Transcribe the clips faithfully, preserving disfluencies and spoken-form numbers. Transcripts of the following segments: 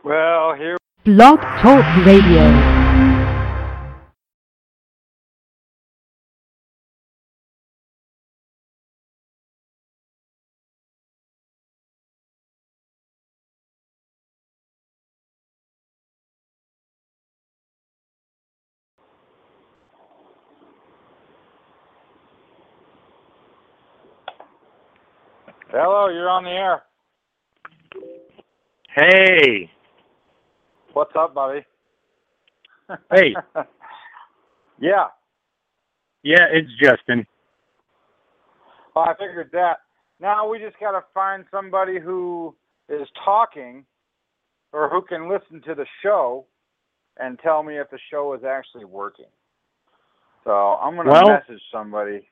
Well, here. Blog Talk Radio. Hello, you're on the air. Hey. What's up, buddy? Hey. Yeah. Yeah, it's Justin. Well, I figured that. Now we just got to find somebody who is talking or who can listen to the show and tell me if the show is actually working. So I'm going to well, message somebody.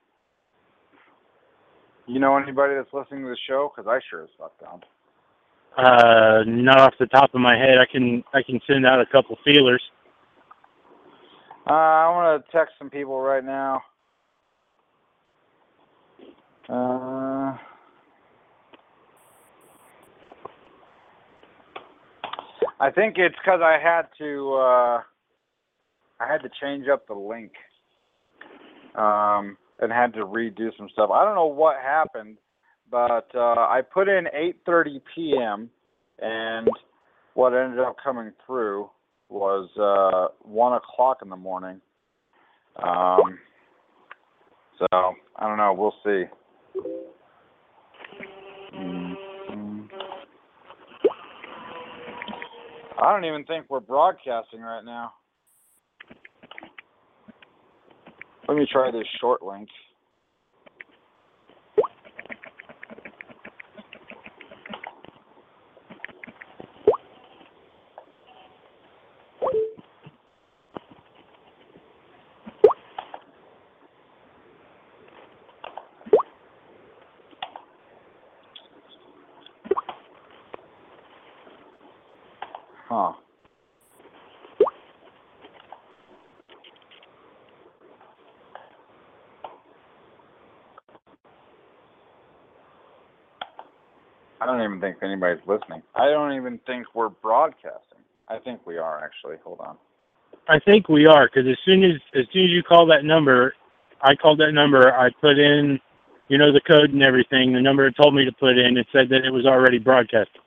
You know anybody that's listening to the show? Because I sure as fuck don't. Uh, not off the top of my head. I can I can send out a couple feelers. Uh, I want to text some people right now. Uh, I think it's because I had to uh, I had to change up the link um, and had to redo some stuff. I don't know what happened, but uh, I put in eight thirty p.m. and what ended up coming through was uh, one o'clock in the morning. Um, so I don't know. We'll see. Mm-hmm. I don't even think we're broadcasting right now. Let me try this short link. Huh. I don't even think anybody's listening. I don't even think we're broadcasting. I think we are, actually. Hold on. I think we are, because as soon as as soon as you call that number, I called that number. I put in, you know, the code and everything. The number it told me to put in. It said that it was already broadcasting.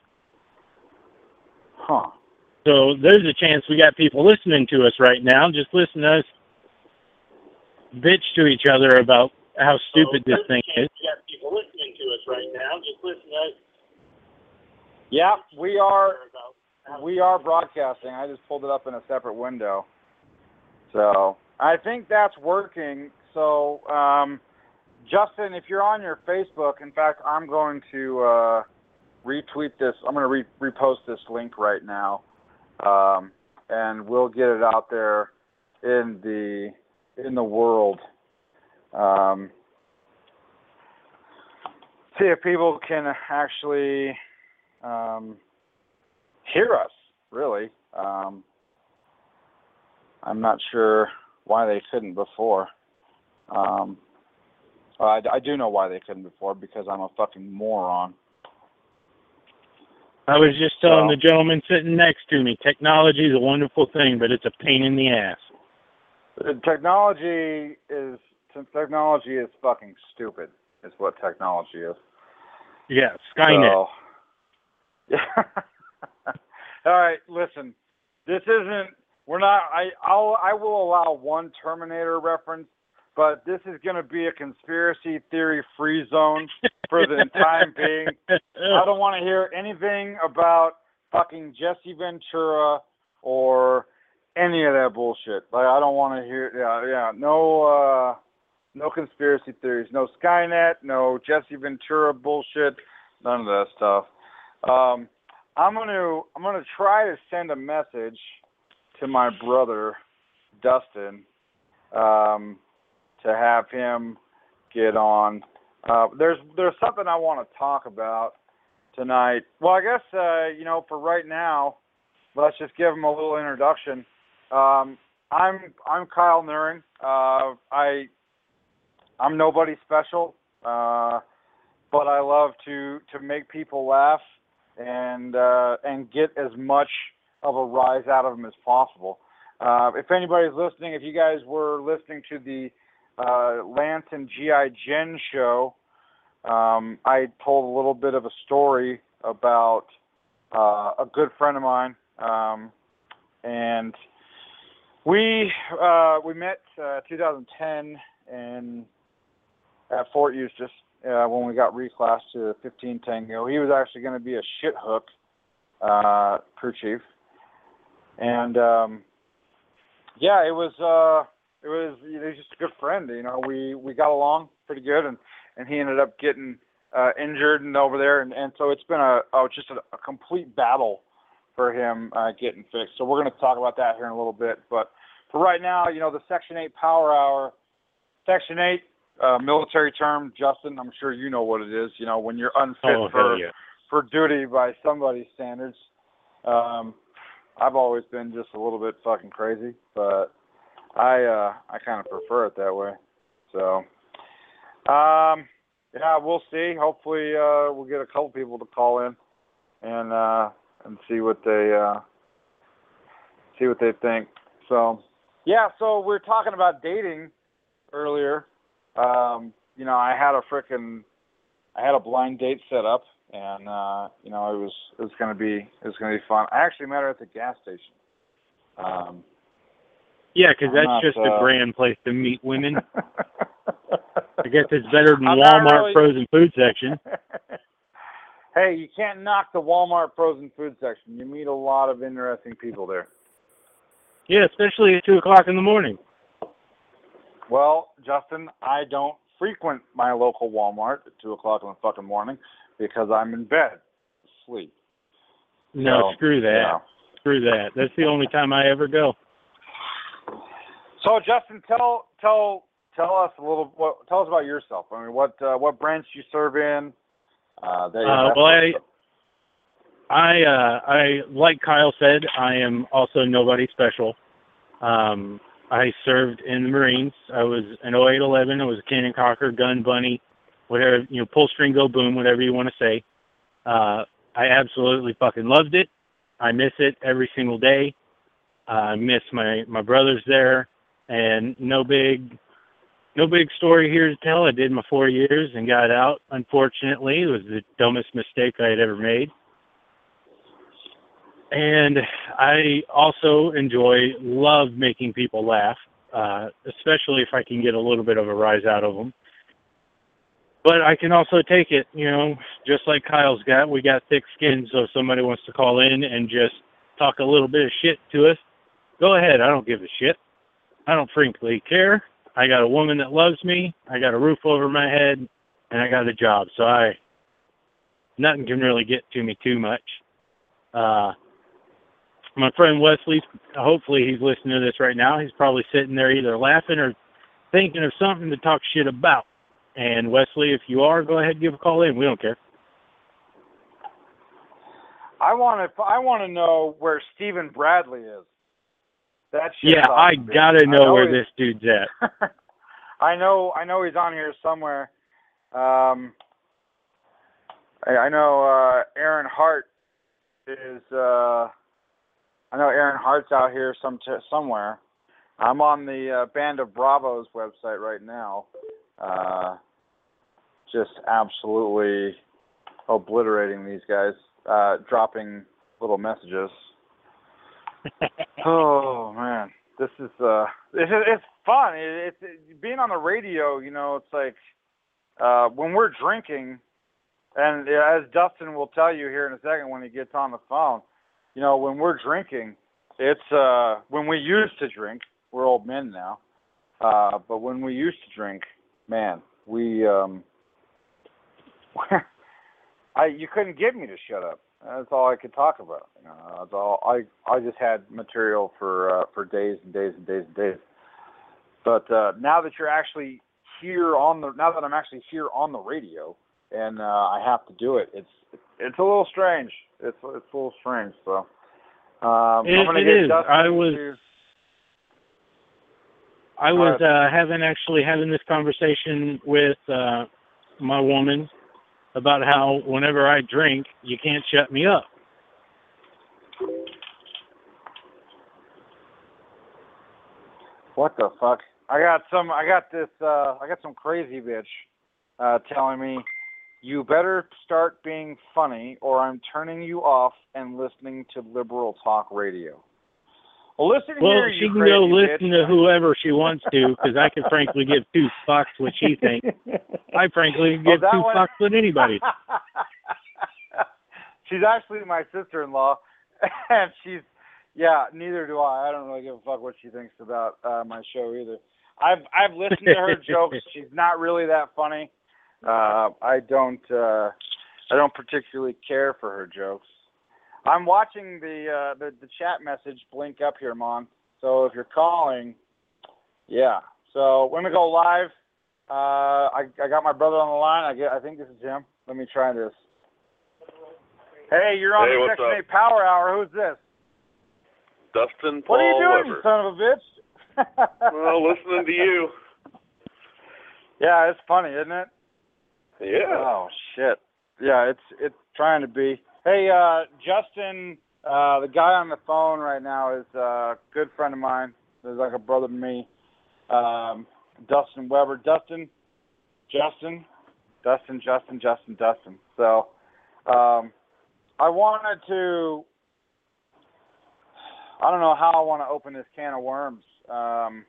Huh. So there's a chance we got people listening to us right now. Just listen to us bitch to each other about how stupid this thing is. We got people listening to us right now. Just listen to us. Yeah, we are. We are broadcasting. I just pulled it up in a separate window. So I think that's working. So, um, Justin, if you're on your Facebook, in fact, I'm going to uh, retweet this. I'm going to re- repost this link right now, um, and we'll get it out there in the in the world. Um, see if people can actually um, hear us, really. Um, I'm not sure why they couldn't before. Um, well, I, I do know why they couldn't before, because I'm a fucking moron. I was just telling So, the gentleman sitting next to me, technology is a wonderful thing, but it's a pain in the ass. The technology is technology is fucking stupid. Is what technology is. Yeah, Skynet. So, yeah. All right, listen. This isn't. We're not. I. I'll. I will allow one Terminator reference, but this is going to be a conspiracy theory free zone for the time being. I don't want to hear anything about fucking Jesse Ventura or any of that bullshit. Like, I don't want to hear. Yeah, yeah. No. Uh, no conspiracy theories. No Skynet. No Jesse Ventura bullshit. None of that stuff. Um, I'm gonna. I'm gonna try to send a message to my brother Dustin um, to have him get on. Uh, there's there's something I want to talk about tonight. Well, I guess uh, you know, for right now, let's just give him a little introduction. Um, I'm I'm Kyle Nuring. Uh, I I'm nobody special, uh, but I love to to make people laugh. and uh, and get as much of a rise out of them as possible. Uh, if anybody's listening, if you guys were listening to the uh, Lance and G I. Jen show, um, I told a little bit of a story about uh, a good friend of mine, um, and we uh, we met uh, two thousand ten in at Fort Eustis uh, when we got reclassed to fifteen Tango. He was actually going to be a shit hook uh, crew chief, and um, yeah, it was uh, it was he was just a good friend. You know, we, we got along pretty good, and, and he ended up getting uh, injured and over there, and, and so it's been a oh, just a, a complete battle for him uh, getting fixed. So we're going to talk about that here in a little bit, but for right now, you know, the Section eight Power Hour, Section eight, uh, military term, Justin, I'm sure you know what it is, you know, when you're unfit oh, for, yeah. for duty by somebody's standards. Um, I've always been just a little bit fucking crazy, but I uh, I kind of prefer it that way. So, um, yeah, we'll see. Hopefully uh, we'll get a couple people to call in and uh, and see what they uh, see what they think. So, yeah, so we we're talking about dating earlier. Um, you know, I had a frickin' I had a blind date set up, and uh, you know, it was it was gonna be it was gonna be fun. I actually met her at the gas station. Um, yeah, because that's not, just uh... a grand place to meet women. I guess it's better than I'm Walmart really... frozen food section. Hey, you can't knock the Walmart frozen food section. You meet a lot of interesting people there. Yeah, especially at two o'clock in the morning. Well, Justin, I don't frequent my local Walmart at two o'clock in the fucking morning because I'm in bed, asleep. No, so, screw that. You know. Screw that. That's the only time I ever go. So, Justin, tell tell tell us a little. What, tell us about yourself. I mean, what uh, what branch you serve in? Uh, that, Uh, well, I, I, uh, I, like Kyle said, I am also nobody special. Um, I served in the Marines. I was an oh eight eleven. I was a cannon cocker, gun bunny, whatever, you know, pull string, go boom, whatever you want to say. Uh, I absolutely fucking loved it. I miss it every single day. Uh, I miss my, my brothers there, and no big, no big story here to tell. I did my four years and got out. Unfortunately, it was the dumbest mistake I had ever made. And I also enjoy, love making people laugh, uh, especially if I can get a little bit of a rise out of them. But I can also take it, you know, just like Kyle's got. We got thick skin, so if somebody wants to call in and just talk a little bit of shit to us, go ahead. I don't give a shit. I don't frankly care. I got a woman that loves me. I got a roof over my head, and I got a job. So I, nothing can really get to me too much. Uh, my friend Wesley, hopefully he's listening to this right now. He's probably sitting there either laughing or thinking of something to talk shit about. And Wesley, if you are, go ahead and give a call in. We don't care. I want to. I want to know where Stephen Bradley is. That yeah, I gotta know, I know where this dude's at. I know. I know he's on here somewhere. Um, I, I know uh, Aaron Hart is. Uh, I know Aaron Hart's out here some t- somewhere. I'm on the uh, Band of Bravos website right now. Uh, just absolutely obliterating these guys, uh, dropping little messages. Oh man, this is uh, it's it's fun. It, it's it, being on the radio. You know, it's like uh, when we're drinking, and as Dustin will tell you here in a second when he gets on the phone. You know, when we're drinking, it's uh, when we used to drink. We're old men now, uh, but when we used to drink, man, we um, I you couldn't get me to shut up. That's all I could talk about. You know, that's all I I just had material for uh, for days and days and days and days. But uh, now that you're actually here on the now that I'm actually here on the radio and uh, I have to do it, it's it's a little strange. It's it's a little strange. So um, it, I'm gonna it get is. Dustin I was to, I was uh, having actually having this conversation with uh, my woman about how whenever I drink, you can't shut me up. What the fuck? I got some. I got this. Uh, I got some crazy bitch uh, telling me, "You better start being funny, or I'm turning you off and listening to liberal talk radio." Well, listen well, here, she you can crazy go bitch. listen to whoever she wants to, because I can frankly give two fucks what she thinks. I frankly can give oh, two one... fucks with anybody. She's actually my sister-in-law, and she's, yeah, neither do I. I don't really give a fuck what she thinks about uh, my show either. I've I've listened to her jokes. She's not really that funny. Uh, I don't uh, I don't particularly care for her jokes. I'm watching the, uh, the the chat message blink up here, Mon. So if you're calling, yeah. So we're gonna go live. Uh, I I got my brother on the line. I get. I think this is him. Let me try this. Hey, you're on hey, the Section eight Power Hour. Who's this? Dustin Paul What are you doing, Weber. you son of a bitch? Well, listening to you. Yeah, it's funny, isn't it? Yeah. Oh shit. Yeah, it's it's trying to be. Hey, uh, Justin, uh, the guy on the phone right now is a good friend of mine. He's like a brother to me. Um, Dustin Weber. Dustin, Justin, Dustin, Justin, Justin, Dustin. So, um, I wanted to, I don't know how I want to open this can of worms. Um,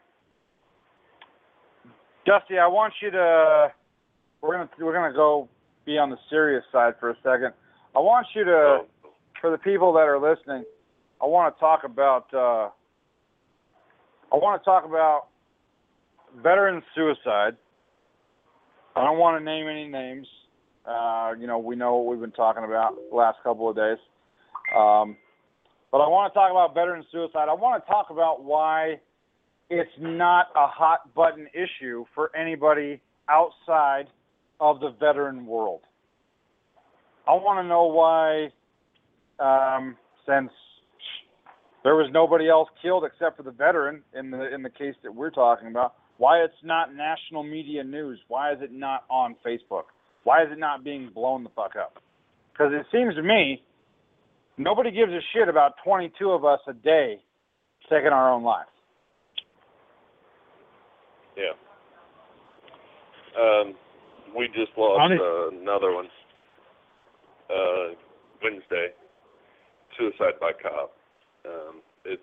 Dusty, I want you to, we're gonna we're gonna go be on the serious side for a second. I want you to, Oh. for the people that are listening, I want to talk about, uh, I want to talk about veteran suicide. I don't want to name any names. Uh, you know, we know what we've been talking about the last couple of days. Um, but I want to talk about veteran suicide. I want to talk about why it's not a hot button issue for anybody outside of the veteran world. I want to know why, um, since there was nobody else killed except for the veteran in the in the case that we're talking about, why it's not national media news. Why is it not on Facebook? Why is it not being blown the fuck up? Because it seems to me nobody gives a shit about twenty-two of us a day taking our own lives. Yeah. Um, we just lost Honest- uh, another one. Uh, Wednesday, suicide by cop. Um, it's,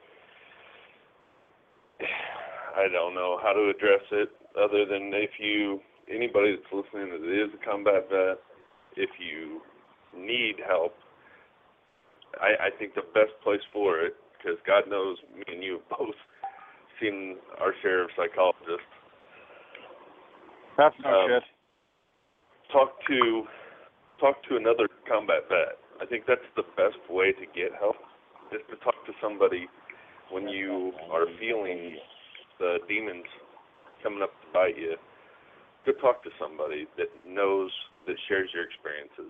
I don't know how to address it other than if you, anybody that's listening that is a combat vet, if you need help, I, I think the best place for it, because God knows me and you have both seen our share of psychologists. That's no um, shit. Talk to talk to another combat vet. I think that's the best way to get help, is to talk to somebody when you are feeling the demons coming up to bite you. Go talk to somebody that knows, that shares your experiences.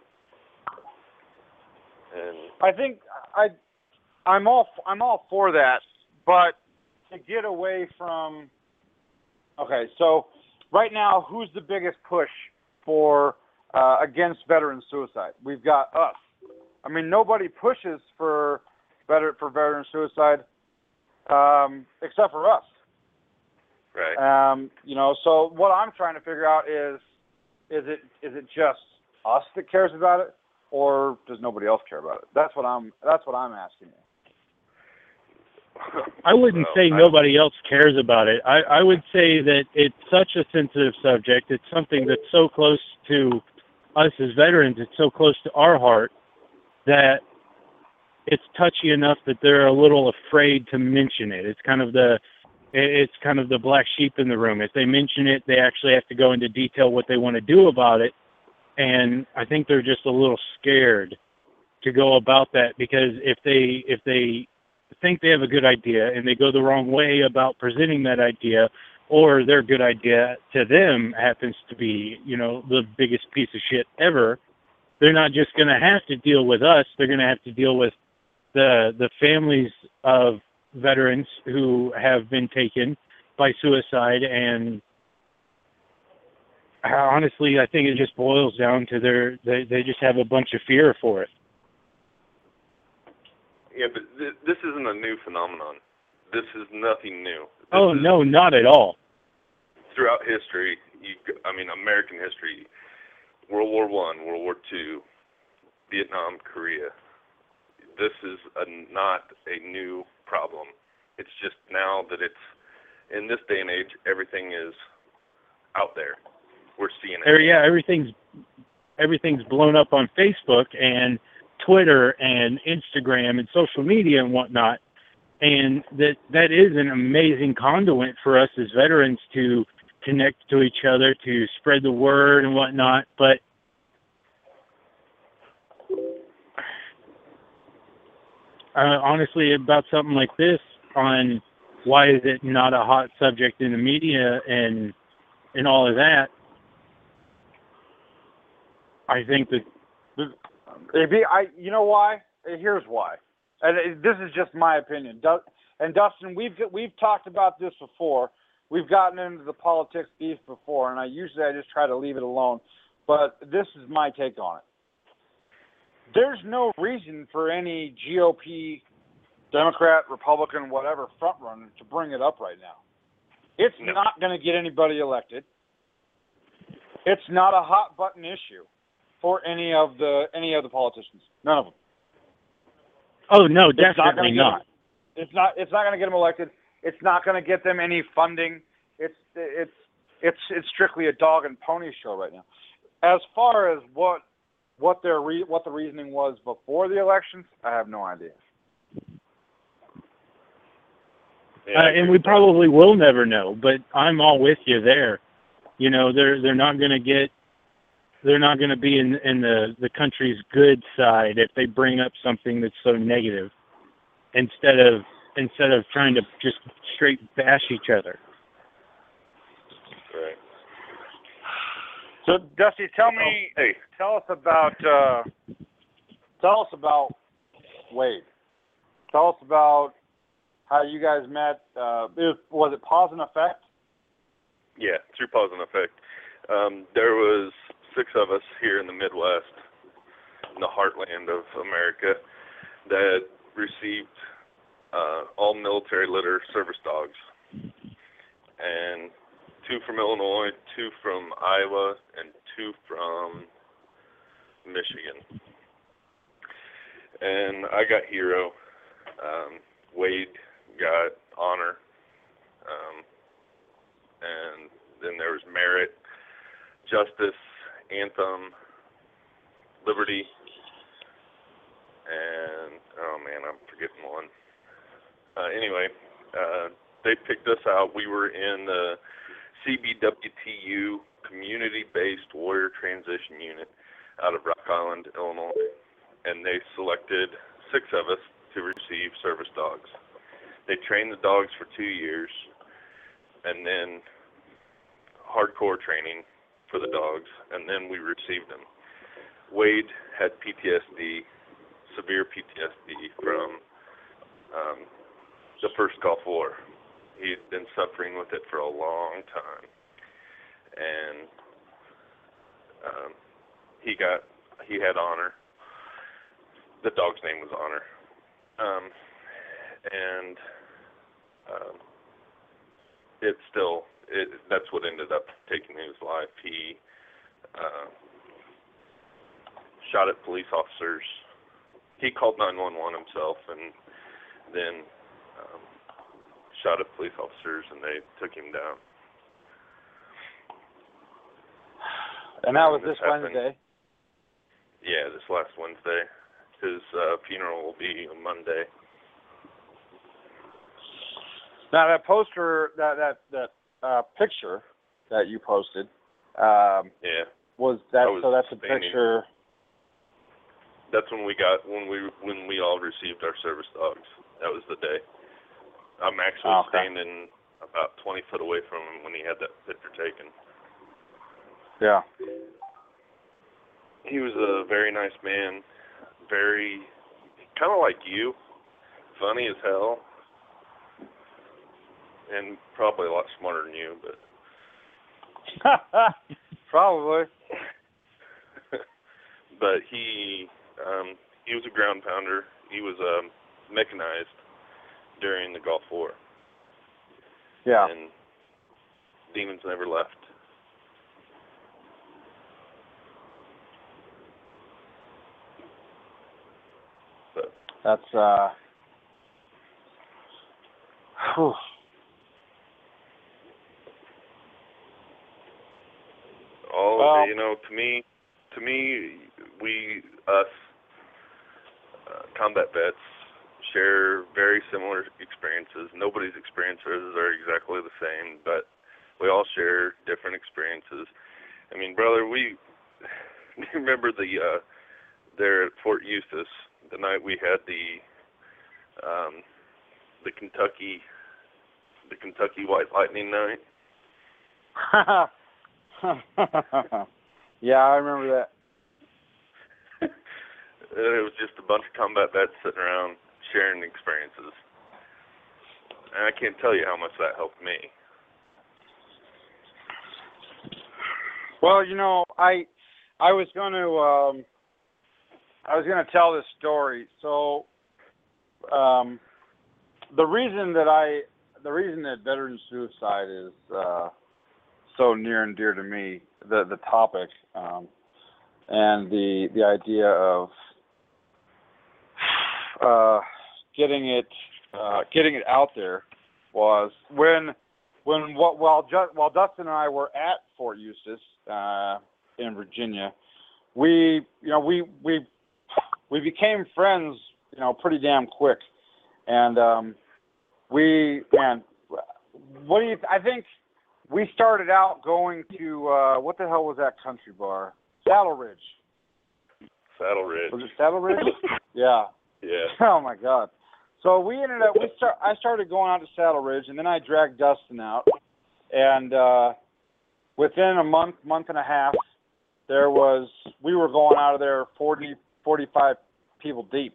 And I think I, I'm all I'm all for that, but to get away from. Okay, so right now, who's the biggest push for uh, against veteran suicide? We've got us. I mean, nobody pushes for better for veteran suicide um, except for us. right. Um, you know, so what I'm trying to figure out is, is it is it just us that cares about it, or does nobody else care about it? That's what I'm. That's what I'm asking you. I wouldn't Well, say I- nobody else cares about it. I, I would say that it's such a sensitive subject. It's something that's so close to us as veterans. It's so close to our heart that it's touchy enough that they're a little afraid to mention it. It's kind of the it's kind of the black sheep in the room. If they mention it, they actually have to go into detail what they want to do about it. And I think they're just a little scared to go about that, because if they if they think they have a good idea and they go the wrong way about presenting that idea, or their good idea to them happens to be, you know, the biggest piece of shit ever, they're not just going to have to deal with us. They're going to have to deal with the the families of veterans who have been taken by suicide, and honestly, I think it just boils down to their they they just have a bunch of fear for it. Yeah, but th- this isn't a new phenomenon. This is nothing new. This Oh is, no, not at all. Throughout history, you, I mean American history, World War One, World War Two, Vietnam, Korea. This is a, not a new problem. It's just now that it's in this day and age, everything is out there. We're seeing it. Yeah, everything's everything's blown up on Facebook and Twitter and Instagram and social media and whatnot, and that that is an amazing conduit for us as veterans to connect to each other, to spread the word and whatnot. But uh, honestly, about something like this, on why is it not a hot subject in the media and and all of that, I think that. It'd be, I, you know why? Here's why, and it, this is just my opinion. Du- and Dustin, we've we've talked about this before. We've gotten into the politics beef before, and I usually I just try to leave it alone. But this is my take on it. There's no reason for any G O P, Democrat, Republican, whatever frontrunner to bring it up right now. It's No. not going to get anybody elected. It's not a hot button issue for any of the any of the politicians. None of them. Oh no, It's not definitely gonna get not. them- It's not. It's not going to get them elected. It's not going to get them any funding. It's it's it's it's strictly a dog and pony show right now. As far as what what their re, what the reasoning was before the elections, I have no idea. Yeah, Uh, I and agree we with that. probably will never know, but I'm all with you there. You know, they're they're not going to get, they're not going to be in in the the country's good side if they bring up something that's so negative, instead of instead of trying to just straight bash each other. Right. So Dusty, tell me, Oh, hey. tell us about uh, tell us about Wade. Tell us about how you guys met. Uh, it, was it Pause and Effect? Yeah, through Pause and Effect. Um, there was six of us here in the Midwest, in the heartland of America, that received uh, all military litter service dogs. And two from Illinois, two from Iowa, and two from Michigan. And I got Hero. Um, Wade got Honor. Um, and then there was Merit, Justice, Anthem, Liberty, and, oh man, I'm forgetting one. Uh, anyway, uh, they picked us out. We were in the C B W T U, Community-Based Warrior Transition Unit, out of Rock Island, Illinois, and they selected six of us to receive service dogs. They trained the dogs for two years, and then hardcore training for the dogs, and then we received them. Wade had P T S D, severe P T S D from um, the first Gulf War. He'd been suffering with it for a long time, and um, he got he had Honor. The dog's name was Honor, um, and um, it still it, that's what ended up taking his life. He uh, shot at police officers. He called nine one one himself, and then um, shot at police officers, and they took him down. And that was And this happened- Wednesday. Yeah, this last Wednesday. His uh, funeral will be on Monday. Now that poster, that that that uh, picture that you posted, um, Yeah, was that? I was So that's a standing- picture. that's when we got when we when we all received our service dogs. That was the day. I'm actually Oh, okay. standing about twenty foot away from him when he had that picture taken. Yeah. He was a very nice man, very kind of like you, funny as hell, and probably a lot smarter than you. But Probably. But he um, he was a ground pounder. He was um, mechanized during the Gulf War. Yeah. And demons never left. So. That's uh. Whew. All well, you know, to me, to me, we us uh, combat vets share very similar experiences. Nobody's experiences are exactly the same, but we all share different experiences. I mean, brother, we remember the uh, there at Fort Eustis, the night we had the um, the Kentucky the Kentucky White Lightning night. Yeah, I remember that. It was just a bunch of combat vets sitting around sharing experiences. And I can't tell you how much that helped me. Well, you know, I I was going to um, I was going to tell this story. So um, the reason that I the reason that veteran suicide is uh, so near and dear to me, the the topic, um, and the the idea of uh, getting it uh, getting it out there was when when what while Ju- while Dustin and I were at Fort Eustis uh, in Virginia, we you know we we we became friends, you know, pretty damn quick, and um, we and what do you I think. We started out going to, uh, what the hell was that country bar? Saddle Ridge. Saddle Ridge. Was it Saddle Ridge? Yeah. Yeah. Oh, my God. So we ended up, we start, I started going out to Saddle Ridge, and then I dragged Dustin out. And uh, within a month, month and a half, there was, we were going out of there forty, forty-five people deep.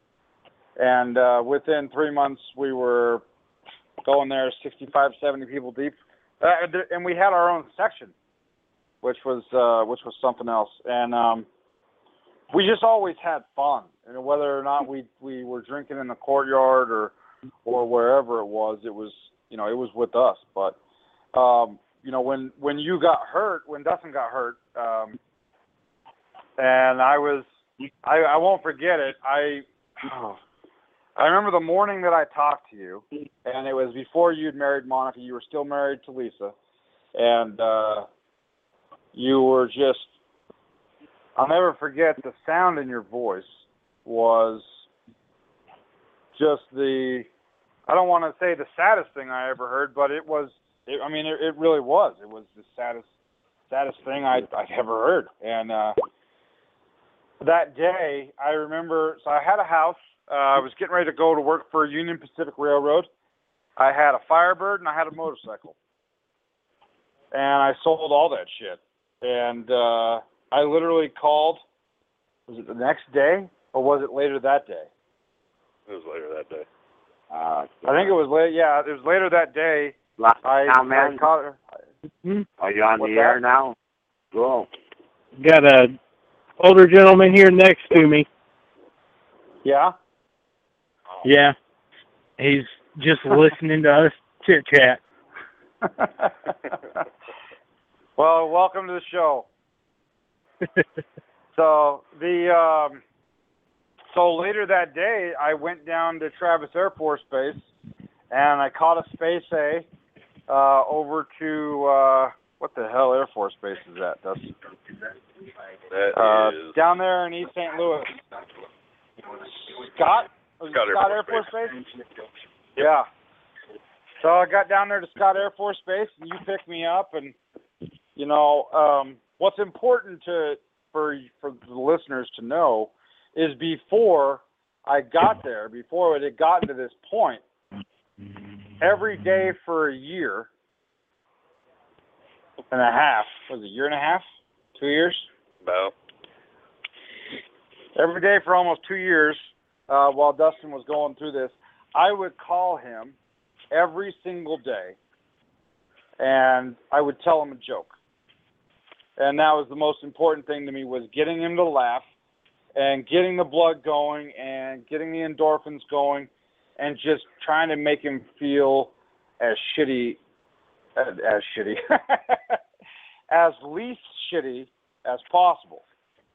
And uh, within three months, we were going there sixty-five, seventy people deep. Uh, and we had our own section, which was uh, which was something else, and um, we just always had fun. And whether or not we, we were drinking in the courtyard or or wherever it was, it was you know it was with us. But um, you know when when you got hurt, when Dustin got hurt, um, and I was I, I won't forget it. I oh, I remember the morning that I talked to you, and it was before you'd married Monica. You were still married to Lisa, and uh, you were just, I'll never forget, the sound in your voice was just the, I don't want to say the saddest thing I ever heard, but it was, it, I mean, it, it really was. It was the saddest, saddest thing I'd, I'd ever heard. And uh, that day, I remember, so I had a house. Uh, I was getting ready to go to work for Union Pacific Railroad. I had a Firebird and I had a motorcycle. And I sold all that shit. And uh, I literally called, was it the next day or was it later that day? It was later that day. Uh, I think it was late. Yeah, it was later that day. I, now, man, I called her. are you on What's the air that? now? Go. Got a older gentleman here next to me. Yeah? Yeah. He's just listening to us chit-chat. Well, welcome to the show. So the um, so later that day, I went down to Travis Air Force Base, and I caught a Space A uh, over to uh, what the hell Air Force Base is that? That's That uh, is down there in East Saint Louis. Scott? Was it Scott Air Scott Force Air Force Base. Base? Yeah. So I got down there to Scott Air Force Base, and you picked me up. And you know, um, what's important to for for the listeners to know is before I got there, before it had gotten to this point, every day for a year and a half, was it a year and a half, two years? about. Every day for almost two years, uh, while Dustin was going through this, I would call him every single day, and I would tell him a joke. And that was the most important thing to me, was getting him to laugh and getting the blood going and getting the endorphins going and just trying to make him feel as shitty, as, as shitty, as least shitty as possible.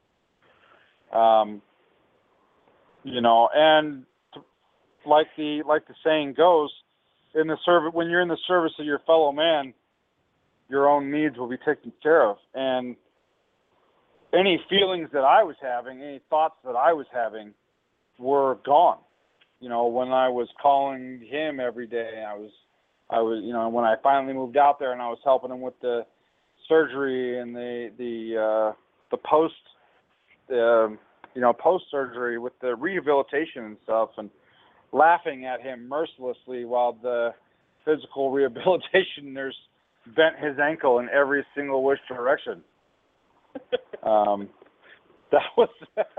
Um, you know, and like the like the saying goes, in the service, when you're in the service of your fellow man, your own needs will be taken care of. And any feelings that I was having, any thoughts that I was having, were gone. You know, when I was calling him every day, I was, I was, you know, when I finally moved out there and I was helping him with the surgery and the the uh, the post, uh, you know, post surgery with the rehabilitation and stuff, and laughing at him mercilessly while the physical rehabilitation nurse bent his ankle in every single which direction. um, that was.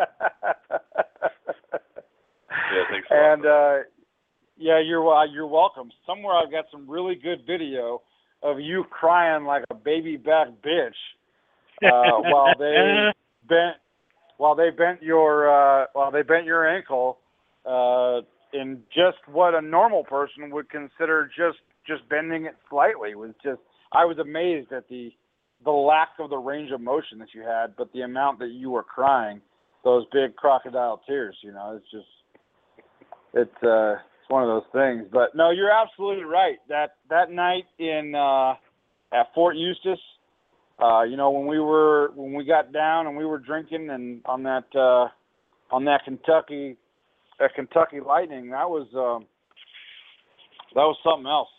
Yeah, thanks a lot. And uh, yeah, you're uh, you're welcome. Somewhere I've got some really good video of you crying like a baby back bitch uh, while they bent while they bent your uh, while they bent your ankle uh, in just what a normal person would consider just just bending it slightly. It was just, I was amazed at the the lack of the range of motion that you had, but the amount that you were crying, those big crocodile tears. You know, it's just. It's uh, it's one of those things, but no, you're absolutely right. That that night in uh, at Fort Eustis, uh, you know, when we were when we got down and we were drinking and on that uh, on that Kentucky that Kentucky Lightning, that was um, that was something else.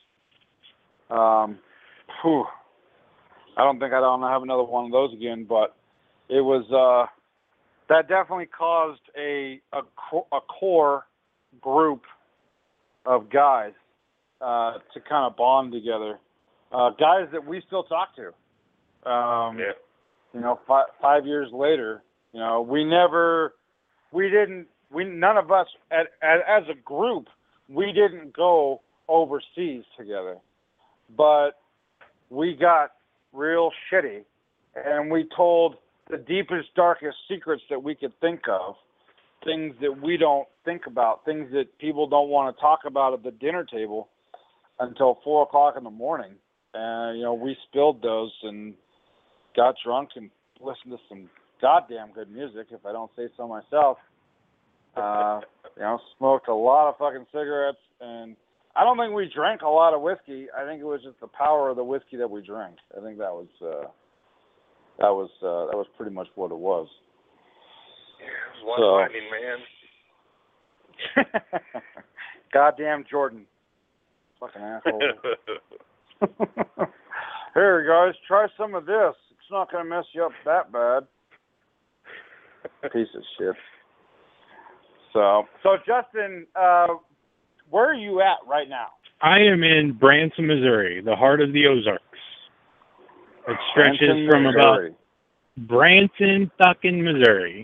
Um, whew, I don't think I don't have another one of those again, but it was uh, that definitely caused a a, a core group of guys uh, to kind of bond together. Uh, guys that we still talk to. Um, yeah. You know, five, five years later, you know, we never, we didn't, we none of us, at, at, as a group, we didn't go overseas together. But we got real shitty, and we told the deepest, darkest secrets that we could think of. Things that we don't think about, things that people don't want to talk about at the dinner table until four o'clock in the morning. And, you know, we spilled those and got drunk and listened to some goddamn good music, if I don't say so myself. Uh, you know, smoked a lot of fucking cigarettes, and I don't think we drank a lot of whiskey. I think it was just the power of the whiskey that we drank. I think that was, uh, that was, uh, that was pretty much what it was. Yeah, one lightning man. Goddamn Jordan. Fucking asshole. Here, guys, try some of this. It's not going to mess you up that bad. Piece of shit. So, so Justin, uh, where are you at right now? I am in Branson, Missouri, the heart of the Ozarks. It stretches Branson, from Missouri. about Branson, fucking Missouri.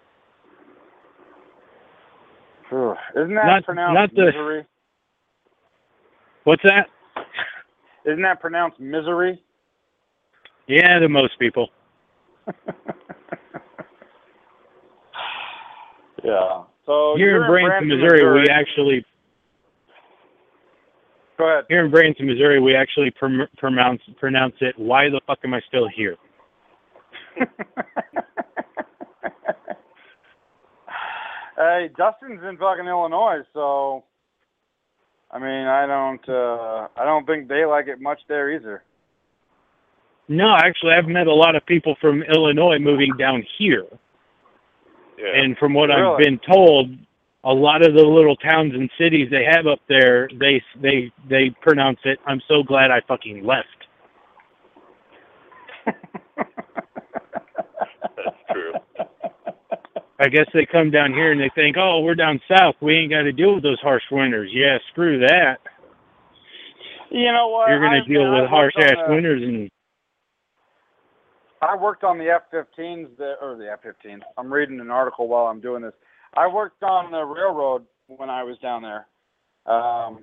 Isn't that Not- pronounced not the- misery? What's that? Isn't that pronounced misery? Yeah, to most people. Yeah. So Here you're in Branson, Branson, Missouri, Missouri, we actually Go ahead. here in Branson, Missouri, we actually prom- pronounce pronounce it. Why the fuck am I still here? Hey, Dustin's in fucking Illinois, so I mean, I don't, uh, I don't think they like it much there either. No, actually, I've met a lot of people from Illinois moving down here, Yeah. and from what Really? I've been told, a lot of the little towns and cities they have up there, they they they pronounce it. I'm so glad I fucking left. That's true. I guess they come down here and they think, oh, we're down south. We ain't got to deal with those harsh winters. Yeah, screw that. You know what? You're going I've to deal been- with I've worked harsh-ass on the- winters. And I worked on the F fifteens, the, or the F fifteens. I'm reading an article while I'm doing this. I worked on the railroad when I was down there, um,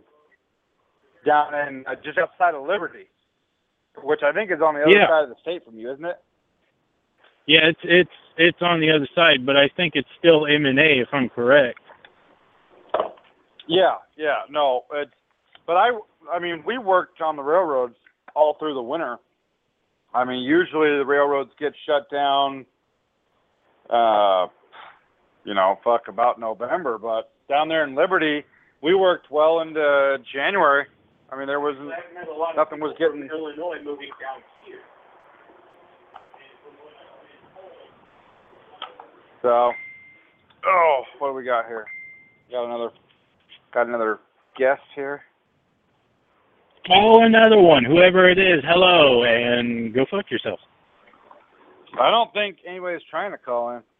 down in uh, just outside of Liberty, which I think is on the other Yeah. side of the state from you, isn't it? Yeah, it's it's it's on the other side, but I think it's still M and A if I'm correct. Yeah, yeah, no, it's. But I, I mean, we worked on the railroads all through the winter. I mean, usually the railroads get shut down. Uh, you know, fuck about November, but down there in Liberty, we worked well into January. I mean, there was nothing was getting. Illinois moving down here. So, oh, what do we got here? Got another, got another guest here. Call another one, whoever it is. Hello, and go fuck yourself. I don't think anybody's trying to call in.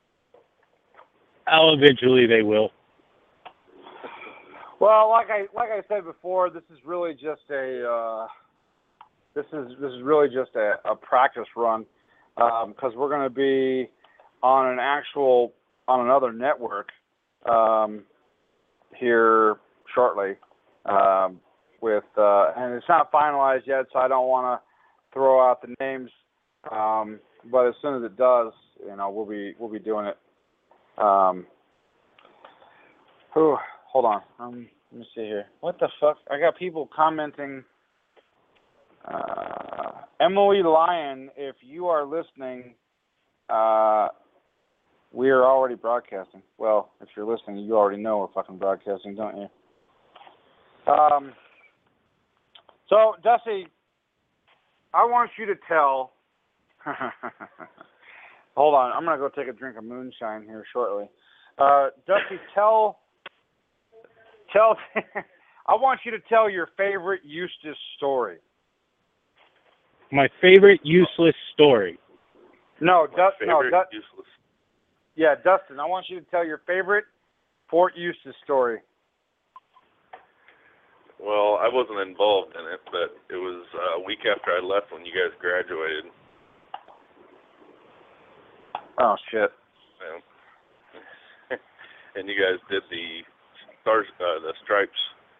Oh, eventually they will. Well, like I like I said before, this is really just a uh, this is this is really just a, a practice run because um, we're going to be on an actual on another network um, here shortly um, with uh, and it's not finalized yet, so I don't want to throw out the names. Um, but as soon as it does, you know, we'll be we'll be doing it. Um, whew, hold on. Um, let me see here. What the fuck? I got people commenting. Uh, Emily Lyon, if you are listening, uh, we are already broadcasting. Well, if you're listening, you already know we're fucking broadcasting, don't you? Um. So, Dusty, I want you to tell. Hold on, I'm gonna go take a drink of moonshine here shortly. Uh, Dusty, tell, tell. I want you to tell your favorite Eustis story. My favorite useless story. No, Dustin. No, Favorite Du- useless. Yeah, Dustin. I want you to tell your favorite Fort Eustis story. Well, I wasn't involved in it, but it was uh, a week after I left when you guys graduated. Oh shit. Yeah. And you guys did the stars, uh, the stripes,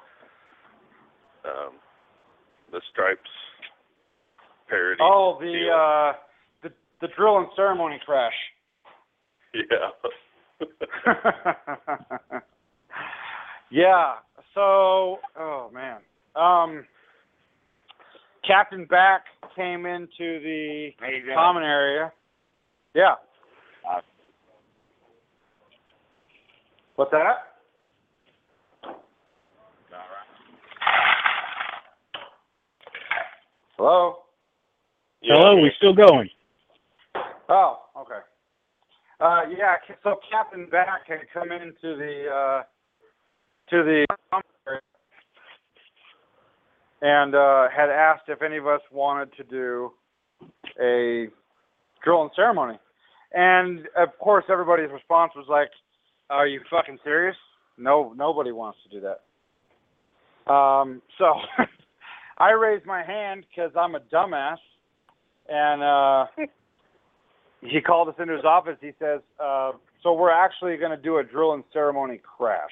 um, the stripes parody. Oh, the deal. uh, the the drill and ceremony crash. Yeah. Yeah. So, oh man. Um, Captain Back came into the common area. Yeah. Uh, What's that? Hello? Yeah. Hello, we still going. Oh, okay. Uh, yeah, so Captain Back had come into the, uh, to the and uh, had asked if any of us wanted to do a drill and ceremony. And, of course, everybody's response was like, are you fucking serious? No, nobody wants to do that. Um, so I raised my hand because I'm a dumbass. And uh, he called us into his office. He says, uh, so we're actually going to do a drill and ceremony crash.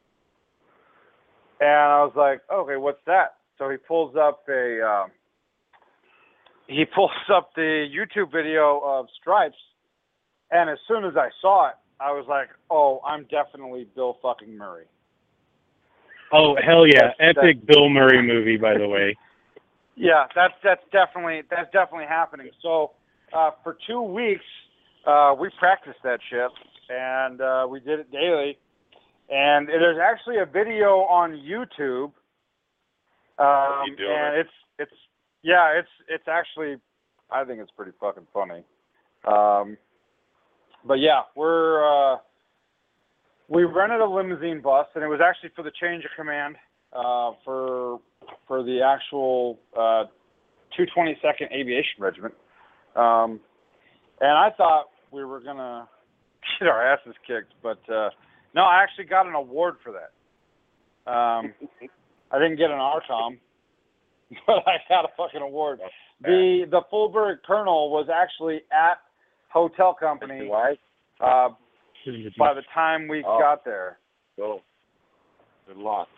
And I was like, okay, what's that? So he pulls up a, um, he pulls up the YouTube video of Stripes, and as soon as I saw it, I was like, oh, I'm definitely Bill fucking Murray. Oh, hell yeah. That's, Epic that's, Bill Murray movie, by the way. Yeah, that's that's definitely that's definitely happening. So uh, for two weeks, uh, we practiced that shit, and uh, we did it daily. And there's actually a video on YouTube, um, You doing and it? it's it's yeah, it's it's actually, I think it's pretty fucking funny. Um, but yeah, we're uh, we rented a limousine bus, and it was actually for the change of command uh, for for the actual uh, two twenty-second Aviation Regiment, um, and I thought we were gonna get our asses kicked, but. Uh, No, I actually got an award for that. Um, I didn't get an R COM, but I got a fucking award. The the Fulbright Colonel was actually at Hotel Company uh, by the time we Oh. got there. Go. Good luck.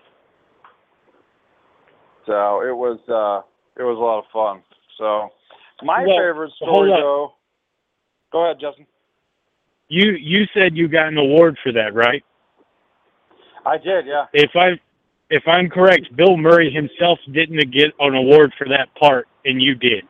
So it was uh, it was a lot of fun. So my Well, favorite hold story up. though. Go ahead, Justin. You you said you got an award for that, right? I did, yeah. If I if I'm correct, Bill Murray himself didn't get an award for that part, and you did.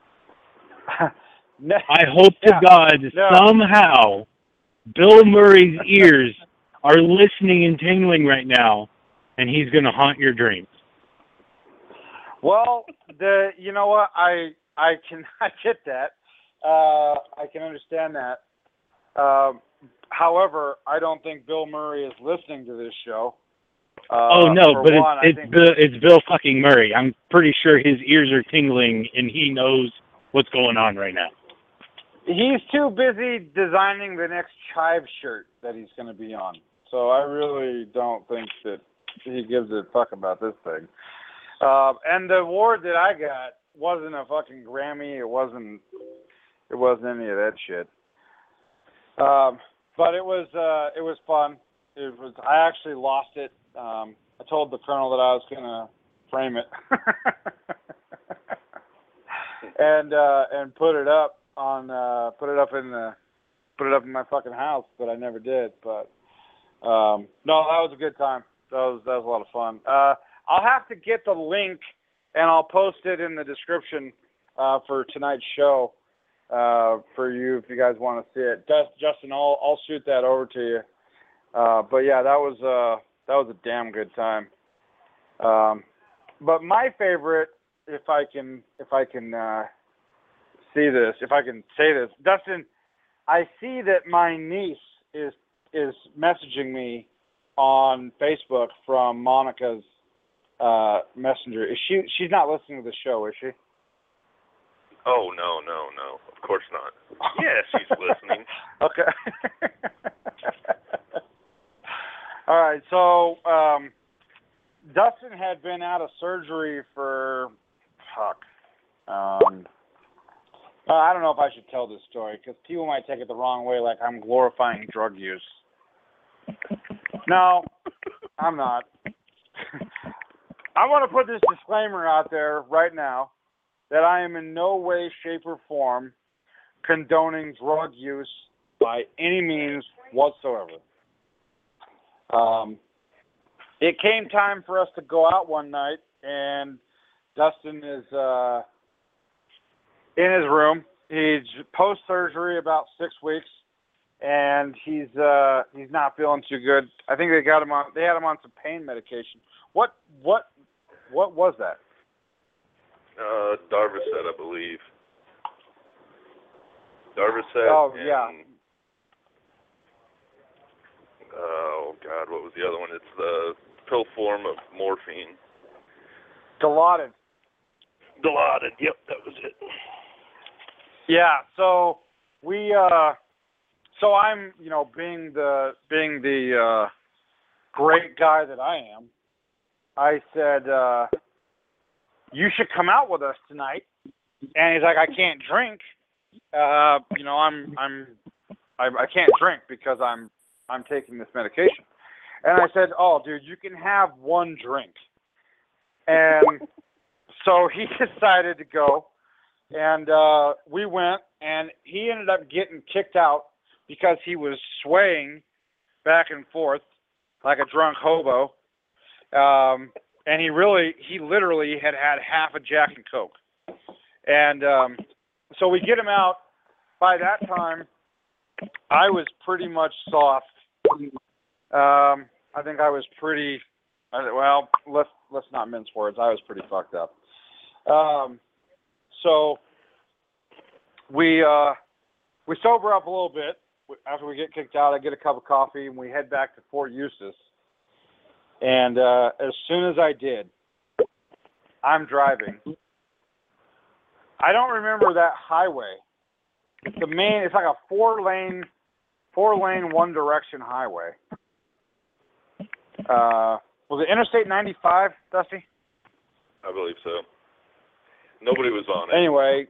no, I hope to yeah, God no. somehow Bill Murray's ears are listening and tingling right now, and he's going to haunt your dreams. Well, the you know what I I can I get that. Uh, I can understand that. Um, however, I don't think Bill Murray is listening to this show. Uh, oh no, but one, it's it's Bill, it's Bill fucking Murray. I'm pretty sure his ears are tingling, and he knows what's going on right now. He's too busy designing the next Chive shirt that he's going to be on. So I really don't think that he gives a fuck about this thing. Uh, and the award that I got wasn't a fucking Grammy. It wasn't. It wasn't any of that shit. Um, but it was. Uh, it was fun. It was. I actually lost it. Um, I told the colonel that I was gonna frame it and uh, and put it up on. Uh, put it up in the. Put it up in my fucking house, but I never did. But um, no, that was a good time. That was that was a lot of fun. Uh, I'll have to get the link, and I'll post it in the description uh, for tonight's show uh, for you if you guys want to see it. Justin, I'll I'll shoot that over to you. Uh, but yeah, that was uh, that was a damn good time. Um, but my favorite, if I can if I can uh, see this, if I can say this, Dustin, I see that my niece is is messaging me on Facebook from Monica's uh, messenger. Is she? She's not listening to the show, is she? Oh no, no, no! Of course not. Yeah, she's listening. Okay. All right. So um, Dustin had been out of surgery for fuck. Um, uh, I don't know if I should tell this story because people might take it the wrong way, like I'm glorifying drug use. No, I'm not. I want to put this disclaimer out there right now that I am in no way, shape, or form condoning drug use by any means whatsoever. Um, it came time for us to go out one night, and Dustin is uh, in his room. He's post-surgery, about six weeks. And he's uh, he's not feeling too good. I think they got him on. They had him on some pain medication. What what what was that? Uh, Darvocet, I believe. Darvocet. Oh and, yeah. Oh God, what was the other one? It's the pill form of morphine. Dilaudid. Dilaudid. Yep, that was it. Yeah. So we. Uh, So I'm, you know, being the being the uh, great guy that I am, I said, uh, you should come out with us tonight. And he's like, I can't drink. Uh, you know, I'm I'm I, I can't drink because I'm I'm taking this medication. And I said, oh, dude, you can have one drink. And so he decided to go, and uh, we went, and he ended up getting kicked out because he was swaying back and forth like a drunk hobo. Um, and he really, he literally had had half a Jack and Coke. And um, so we get him out. By that time, I was pretty much soft. Um, I think I was pretty, well, let's, let's not mince words. I was pretty fucked up. Um, so we, uh, we sober up a little bit. After we get kicked out, I get a cup of coffee, and we head back to Fort Eustis. And uh, as soon as I did, I'm driving. I don't remember that highway. It's the main. It's like a four-lane, four-lane, one-direction highway. Uh, was it Interstate ninety-five, Dusty? I believe so. Nobody was on it. Anyway,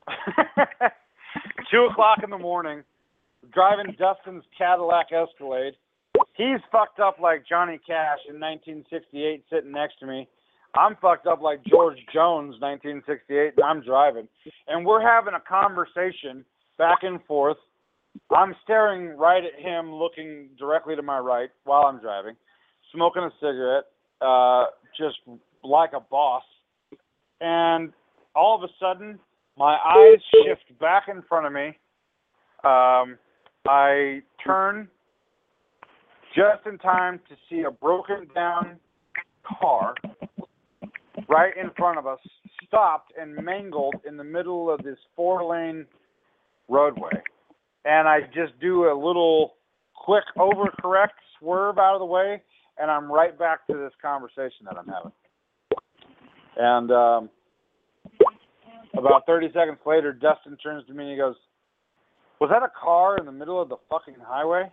two o'clock in the morning. Driving Dustin's Cadillac Escalade. He's fucked up like Johnny Cash in nineteen sixty-eight sitting next to me. I'm fucked up like George Jones nineteen sixty-eight, and I'm driving. And we're having a conversation back and forth. I'm staring right at him, looking directly to my right while I'm driving, smoking a cigarette, uh, just like a boss. And all of a sudden, my eyes shift back in front of me. Um, I turn just in time to see a broken down car right in front of us, stopped and mangled in the middle of this four-lane roadway. And I just do a little quick overcorrect, swerve out of the way, and I'm right back to this conversation that I'm having. And um, about thirty seconds later, Dustin turns to me and he goes, "Was that a car in the middle of the fucking highway?"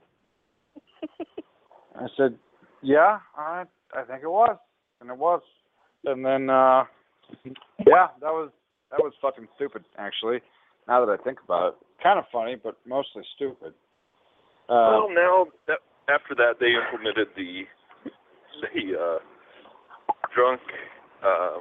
I said, "Yeah, I I think it was." And it was. And then, uh, yeah, that was that was fucking stupid, actually, now that I think about it. Kind of funny, but mostly stupid. Uh, well, now, that, after that, they implemented the, the uh, drunk, uh,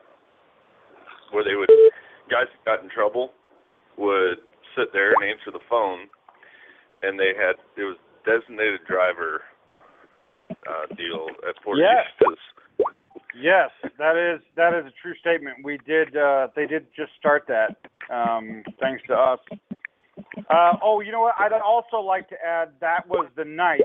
where they would, guys who got in trouble would sit there and answer the phone, and they had, it was designated driver uh, deal at Fort Yeah. Eustis. Yes, that is that is a true statement. We did uh, they did just start that, um, thanks to us. Uh, oh, you know what? I'd also like to add that was the night.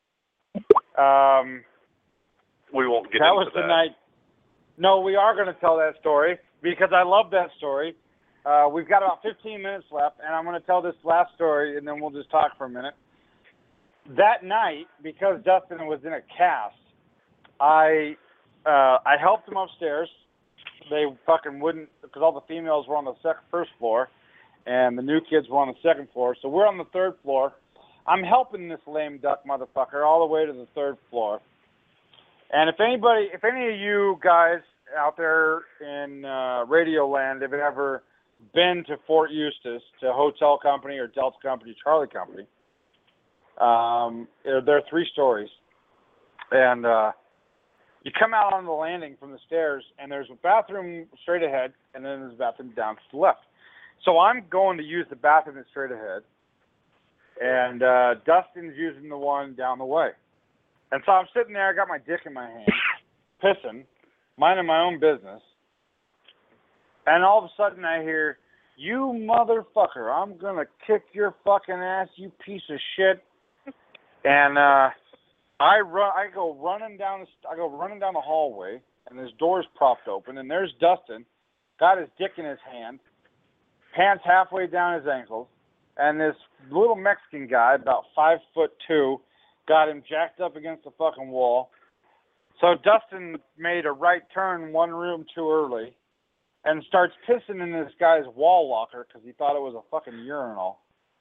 Um, we won't get that into was that. the night. No, we are going to tell that story because I love that story. Uh, we've got about fifteen minutes left, and I'm going to tell this last story, and then we'll just talk for a minute. That night, because Dustin was in a cast, I. Uh, I helped them upstairs. They fucking wouldn't, because all the females were on the sec- first floor, and the new kids were on the second floor. So we're on the third floor. I'm helping this lame duck motherfucker all the way to the third floor. And if anybody, if any of you guys out there in uh, Radio Land have ever been to Fort Eustis, to Hotel Company or Delta Company, Charlie Company, um, there are three stories. And, uh, you come out on the landing from the stairs, and there's a bathroom straight ahead, and then there's a bathroom down to the left. So I'm going to use the bathroom that's straight ahead, and uh, Dustin's using the one down the way. And so I'm sitting there, I got my dick in my hand, pissing, minding my own business, and all of a sudden I hear, "You motherfucker, I'm going to kick your fucking ass, you piece of shit." And, uh... I run. I go running down. The, I go running down the hallway, and this door's propped open, and there's Dustin, got his dick in his hand, pants halfway down his ankles, and this little Mexican guy, about five foot two, got him jacked up against the fucking wall. So Dustin made a right turn one room too early, and starts pissing in this guy's wall locker because he thought it was a fucking urinal,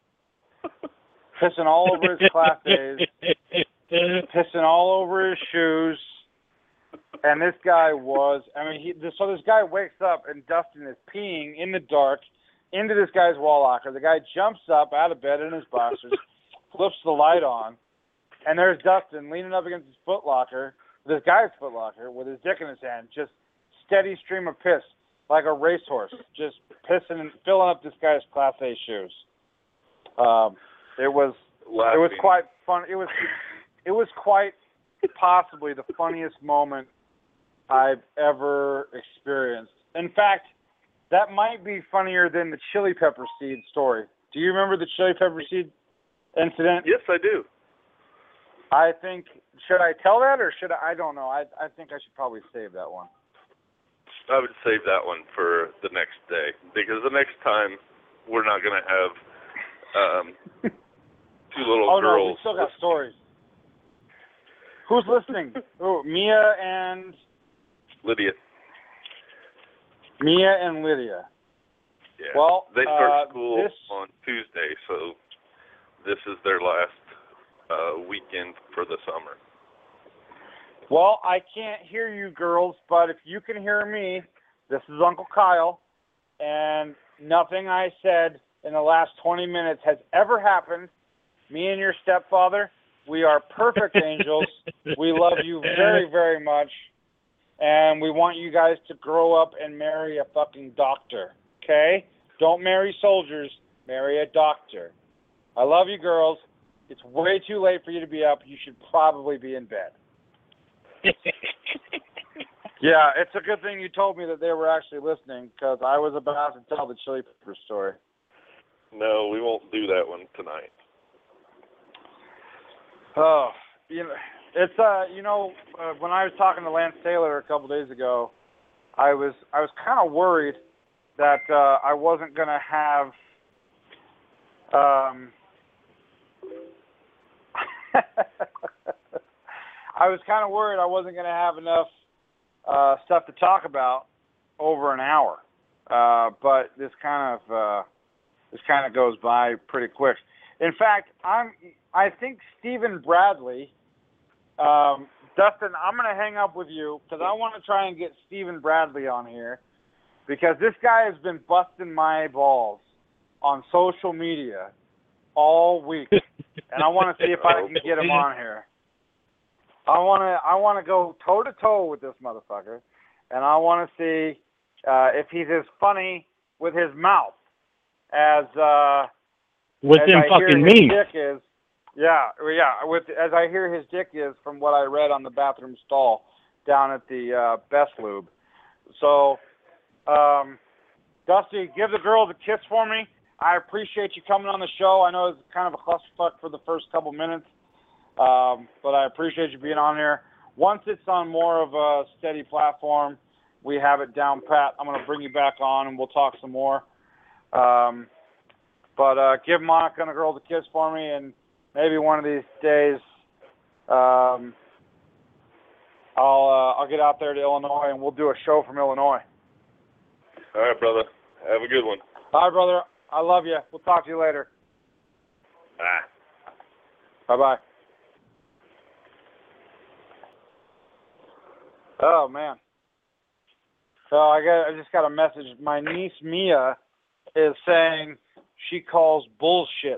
pissing all over his Class A's. Pissing all over his shoes, and this guy was, I mean, he, so this guy wakes up, and Dustin is peeing in the dark into this guy's wall locker. The guy jumps up out of bed in his boxers, flips the light on, and there's Dustin leaning up against his foot locker, this guy's foot locker, with his dick in his hand, just steady stream of piss, like a racehorse, just pissing and filling up this guy's Class A shoes. Um, it was, Laughing. it was quite fun. It was... It was quite possibly the funniest moment I've ever experienced. In fact, that might be funnier than the chili pepper seed story. Do you remember the chili pepper seed incident? Yes, I do. I think, should I tell that or should I? I don't know. I I think I should probably save that one. I would save that one for the next day, because the next time we're not going to have um, two little oh, girls. Oh, no, we still got stories. Who's listening? Oh, Mia and... Lydia. Mia and Lydia. Yeah. Well, they start uh, school this... on Tuesday, so this is their last uh, weekend for the summer. Well, I can't hear you girls, but if you can hear me, this is Uncle Kyle, and nothing I said in the last twenty minutes has ever happened. Me and your stepfather, we are perfect angels. We love you very, very much, and we want you guys to grow up and marry a fucking doctor, okay? Don't marry soldiers. marry a doctor. I love you, girls. It's way too late for you to be up. You should probably be in bed. Yeah, it's a good thing you told me that they were actually listening, because I was about to tell the Chili Pepper story. No, we won't do that one tonight. Oh, you know, it's uh, you know, uh, when I was talking to Lance Taylor a couple days ago, I was I was kind of worried that uh, I wasn't gonna have um. I was kind of worried I wasn't gonna have enough uh, stuff to talk about over an hour, uh, but this kind of uh, this kind of goes by pretty quick. In fact, I'm I think Stephen Bradley. Um, Dustin, I'm going to hang up with you because I want to try and get Stephen Bradley on here, because this guy has been busting my balls on social media all week, and I want to see if I can get him on here. I want to I want to go toe to toe with this motherfucker, and I want to see uh, if he's as funny with his mouth as uh, with as them I fucking hear his memes. dick is. Yeah, yeah. With as I hear his dick is from what I read on the bathroom stall down at the uh, Best Lube. So, um, Dusty, give the girls a kiss for me. I appreciate you coming on the show. I know it's kind of a clusterfuck for the first couple minutes, um, but I appreciate you being on here. Once it's on more of a steady platform, we have it down pat. I'm going to bring you back on and we'll talk some more. Um, but uh, give Monica and the girls a kiss for me, and maybe one of these days, um, I'll uh, I'll get out there to Illinois and we'll do a show from Illinois. All right, brother. Have a good one. All right, brother. I love you. We'll talk to you later. Ah. Bye bye. Oh man. So I got I just got a message. My niece Mia is saying she calls bullshit.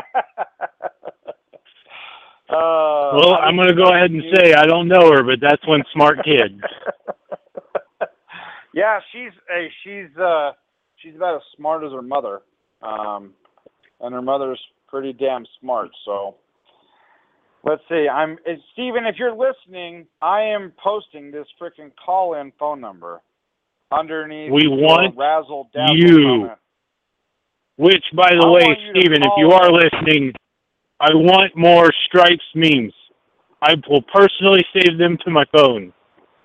Uh, well, I'm going to go ahead and say I don't know her, but that's one smart kid. Yeah, she's hey, she's uh, she's about as smart as her mother, um, and her mother's pretty damn smart. So let's see. I'm uh, Stephen. If you're listening, I am posting this freaking call-in phone number underneath. We want Razzle Dazzle you. comment. Which, by the I way, want you to Stephen, if call you are in. listening, I want more Stripes memes. I will personally save them to my phone.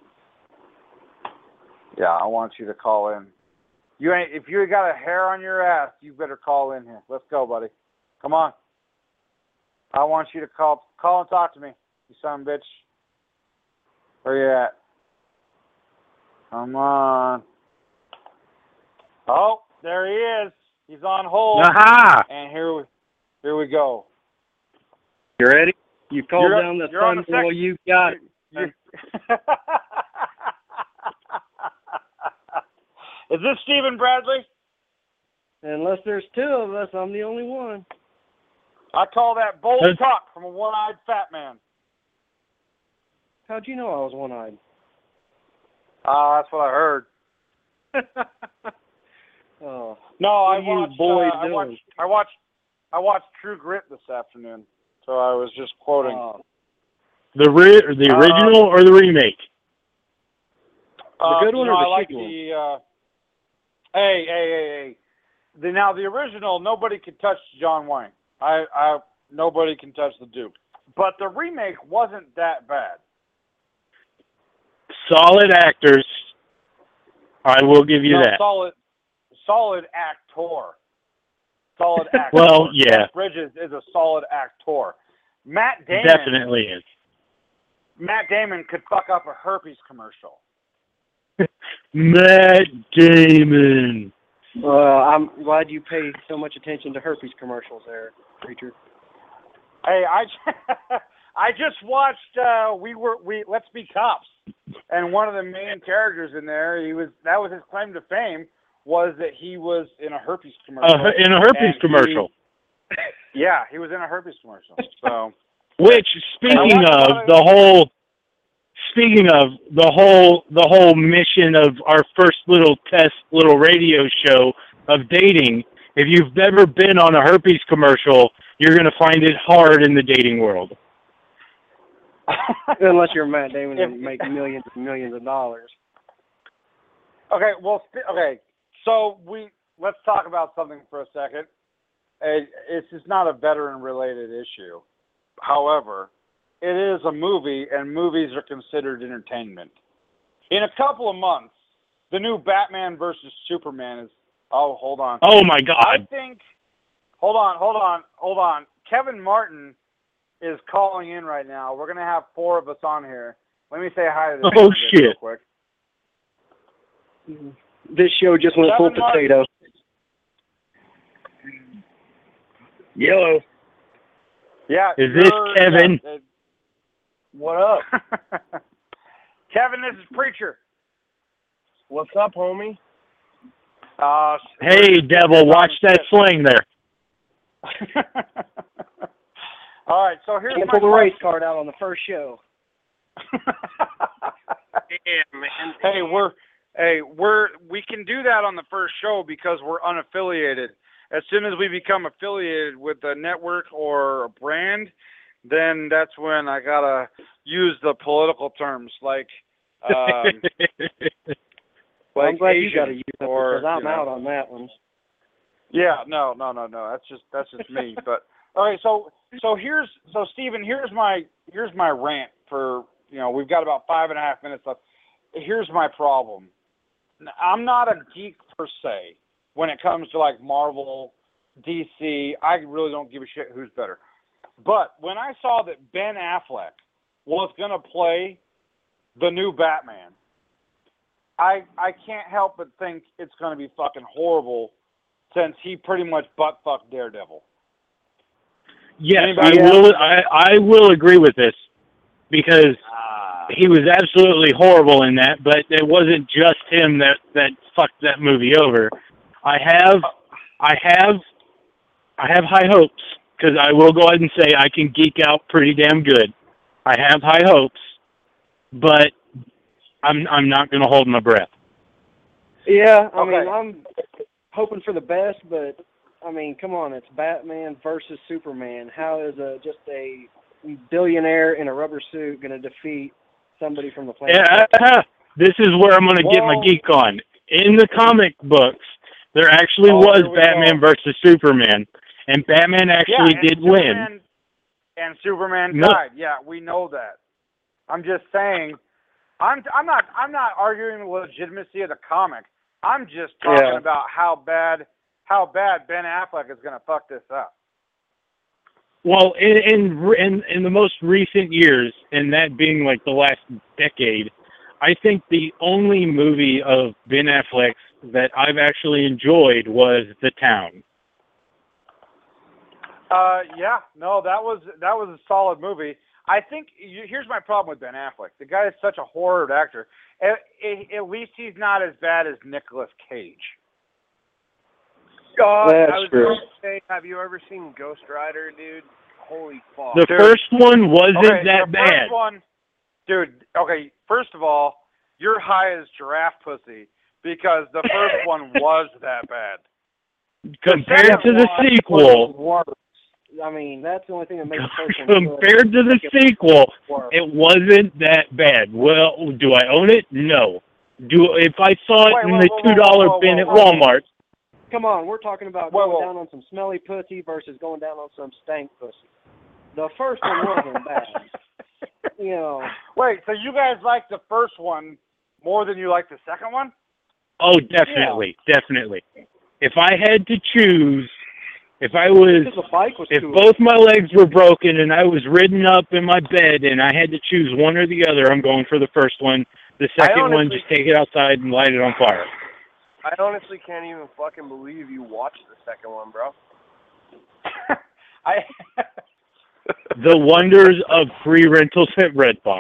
Yeah, I want you to call in. You ain't if you got a hair on your ass, you better call in here. Let's go, buddy. Come on. I want you to call call and talk to me, you son of a bitch. Where you at? Come on. Oh, there he is. He's on hold. Aha! And here we here we go. You ready? You called You're- down the you're on sun, the sec- boy. You got it. You- Is this Stephen Bradley? Unless there's two of us, I'm the only one. I call that bold That's- talk from a one-eyed fat man. How'd you know I was one-eyed? Ah, that's what I heard. Oh, No, What I are you watched, boys uh, I doing? watched. I watched. I watched True Grit this afternoon, so I was just quoting. oh. The ri- the Uh, original or the remake? Uh, good one you know, or the I like shitty one? the. Uh, hey, hey, hey, hey! The, now the original, nobody could touch John Wayne. I, I, nobody can touch the Duke. But the remake wasn't that bad. Solid actors. I will give you no, that. Solid, solid actor. Solid actor. Well, yeah. Jeff Bridges is a solid actor. Matt Damon. Definitely is. Matt Damon could fuck up a herpes commercial. Matt Damon. Well, I'm glad you pay so much attention to herpes commercials there, preacher. Hey, I, I just watched. Uh, we were we Let's Be Cops, and one of the main characters in there, he was that was his claim to fame, was that he was in a herpes commercial. Uh, in a herpes And commercial. He, yeah, he was in a herpes commercial. So, Which, speaking I of watched the whole, speaking of the whole, the whole mission of our first little test, little radio show of dating If you've never been on a herpes commercial, you're going to find it hard in the dating world. Unless you're Matt Damon and If- make millions and millions of dollars. Okay, well, sp- okay. So we let's talk about something for a second. It, it's just not a veteran-related issue. However, it is a movie, and movies are considered entertainment. In a couple of months, the new Batman versus Superman is. Oh, hold on. Oh, my I God. think. Hold on, hold on, hold on. Kevin Martin is calling in right now. We're gonna have four of us on here. Let me say hi to this Oh, guy shit. real quick. This show just went full Kevin Martin. potato. Yellow. Yeah. Is this you're- Kevin? yeah, it- What up? Kevin, this is Preacher. What's up, homie? Uh, Hey, devil, watch that sling there. All right, so here's Can't my pull the race question. card out on the first show. Yeah, man. Hey, we're hey we're we can do that on the first show because we're unaffiliated. As soon as we become affiliated with a network or a brand, then that's when I gotta use the political terms like. Um, Well, I'm like glad you Asian got to use it or, because I'm you know. out on that one. Yeah, no, no, no, no. That's just that's just me. But okay, so so here's so Steven, here's my here's my rant for you know we've got about five and a half minutes left. Here's my problem. I'm not a geek per se when it comes to like Marvel, D C. I really don't give a shit who's better. But when I saw that Ben Affleck was gonna play the new Batman, I I can't help but think it's gonna be fucking horrible. Since he pretty much butt fucked Daredevil. Yes, I Anybody will. I, I will agree with this because he was absolutely horrible in that. But it wasn't just him that that fucked that movie over. I have, I have, I have high hopes because I will go ahead and say I can geek out pretty damn good. I have high hopes, but I'm I'm not going to hold my breath. Yeah, I Okay. mean, I'm hoping for the best, but I mean, come on, it's Batman versus Superman. How is a just a billionaire in a rubber suit going to defeat somebody from the planet? Yeah, this is where I'm going to get my Well- geek on. In the comic books, there actually Oh, was here we Batman go. versus Superman, and Batman actually yeah, and did win. Superman, and Superman No. died. Yeah, we know that. I'm just saying. I'm I'm not I'm not arguing the legitimacy of the comic. I'm just talking Yeah. about how bad how bad Ben Affleck is going to fuck this up. Well, in, in in in the most recent years, and that being like the last decade, I think the only movie of Ben Affleck's that I've actually enjoyed was The Town. Uh, yeah, no, that was that was a solid movie. I think you, here's my problem with Ben Affleck. The guy is such a horror actor. At, at least he's not as bad as Nicolas Cage. God, That's I was true. going to say, have you ever seen Ghost Rider, dude? Holy fuck. The Dude. first one wasn't Okay, that the bad. first one, dude. Okay, first of all, you're high as giraffe pussy because the first one was that bad. Compared to second the one sequel, Worse. I mean, that's the only thing that makes the first one good. compared to the sequel, Worse. it wasn't that bad. Well, do I own it? No. Do if I saw it Wait, in whoa, the whoa, two whoa, dollar whoa, bin whoa, at whoa. Walmart? Come on, we're talking about Whoa, going whoa. down on some smelly pussy versus going down on some stank pussy. The first one wasn't bad. You know, Wait, so you guys like the first one more than you like the second one? Oh, definitely, definitely. If I had to choose, if I was, because the bike was if cool. both my legs were broken and I was ridden up in my bed and I had to choose one or the other, I'm going for the first one. The second one, honestly- just take it outside and light it on fire. I honestly can't even fucking believe you watched the second one, bro. I The wonders of free rentals at Redbox.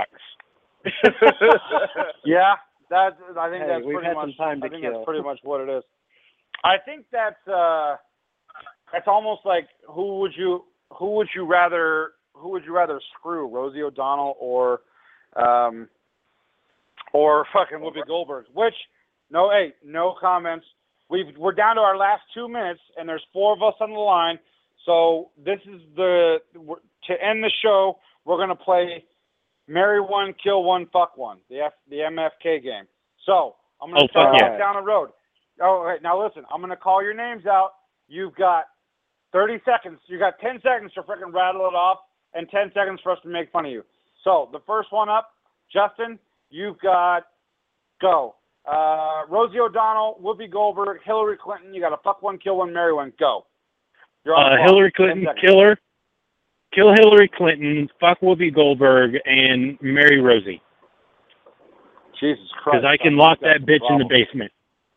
yeah, that's I think Hey, that's we've pretty had much some time to I think kill. that's pretty much what it is. I think that's uh that's almost like who would you who would you rather who would you rather screw, Rosie O'Donnell or um or fucking Whoopi Goldberg? Which no hey, no comments. we've we're down to our last two minutes, and there's four of us on the line. So this is the to end the show. We're gonna play marry one, kill one, fuck one, the F, the M F K game. So I'm gonna Oh, start fuck off yeah. down the road. Oh, right, now listen. I'm gonna call your names out. You've got thirty seconds. You got ten seconds to freaking rattle it off, and ten seconds for us to make fun of you. So the first one up, Justin. You've got go. Uh, Rosie O'Donnell, Whoopi Goldberg, Hillary Clinton. You got to fuck one, kill one, marry one. Go. You're on the Uh, clock. Hillary ten Clinton, seconds. kill her. Kill Hillary Clinton, fuck Whoopi Goldberg, and marry Rosie. Jesus Christ. Because I can Justin, lock you got that some bitch in the problems. basement.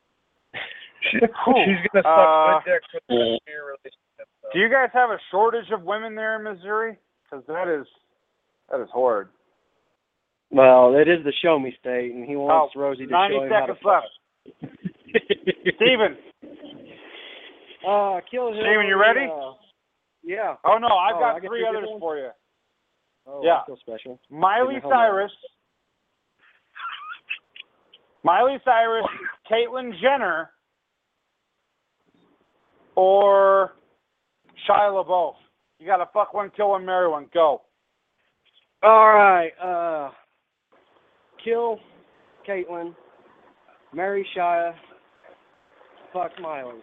Cool. She's gonna suck Uh, good dick for the rest of your relationship. So. Do you guys have a shortage of women there in Missouri? Because that is that is horrid. Well, it is the show me state, and he wants Oh, Rosie to ninety show him how to seconds fuck. left. Steven. Uh, kill Hillary. Steven, you ready? Uh, yeah. Oh, no, I've Oh, I got get three three others different for you. Oh, Yeah. I feel special. Miley Give me a helmet. Cyrus. Miley Cyrus, Caitlyn Jenner, or Shia LaBeouf. You got to fuck one, kill one, marry one. Go. All right. Uh, kill Caitlyn, marry Shia, fuck Miley.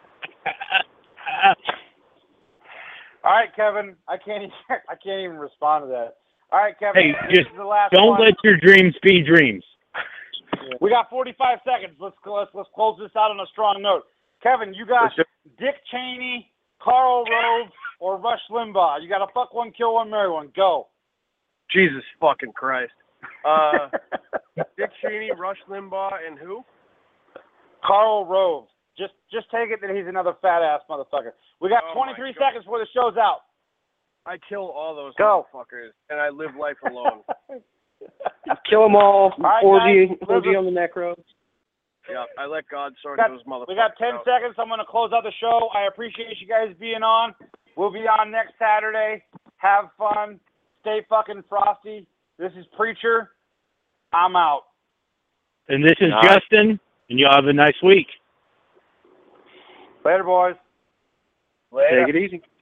All right, Kevin. I can't even, I can't even respond to that. All right, Kevin. Hey, this just is the last Don't one. let your dreams be dreams. We got forty-five seconds. Let's let's let's close this out on a strong note. Kevin, you got Dick Cheney, Karl Rove, or Rush Limbaugh. You got to fuck one, kill one, marry one. Go. Jesus fucking Christ. Uh, Dick Cheney, Rush Limbaugh, and who? Karl Rove. Just just take it that he's another fat ass motherfucker. We got Oh, twenty-three my God. seconds before the show's out. I kill all those Go. motherfuckers, and I live life alone. Kill them all. All right, orgy, guys, orgy listen. on the necro. Yeah, I let God sort Got- those motherfuckers We got ten out. seconds. I'm going to close out the show. I appreciate you guys being on. We'll be on next Saturday. Have fun. Stay fucking frosty. This is Preacher. I'm out. And this is Nice. Justin, and y'all have a nice week. Later, boys. Later. Take it easy.